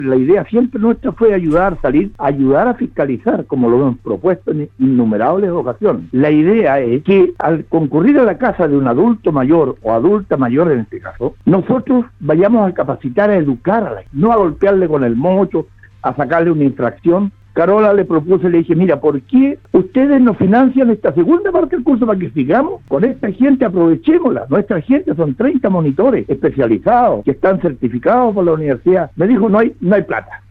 La idea siempre nuestra fue ayudar, ayudar a fiscalizar, como lo hemos propuesto en innumerables ocasiones. La idea es que al concurrir a la casa de un adulto mayor o adulta mayor en este caso, nosotros vayamos a capacitar, a educarla, no a golpearle con el mocho, a sacarle una infracción. Carola le propuse, le dije, mira, ¿por qué ustedes nos financian esta segunda parte del curso para que sigamos con esta gente? Aprovechémosla. Nuestra gente son 30 monitores especializados que están certificados por la universidad. Me dijo, no hay plata.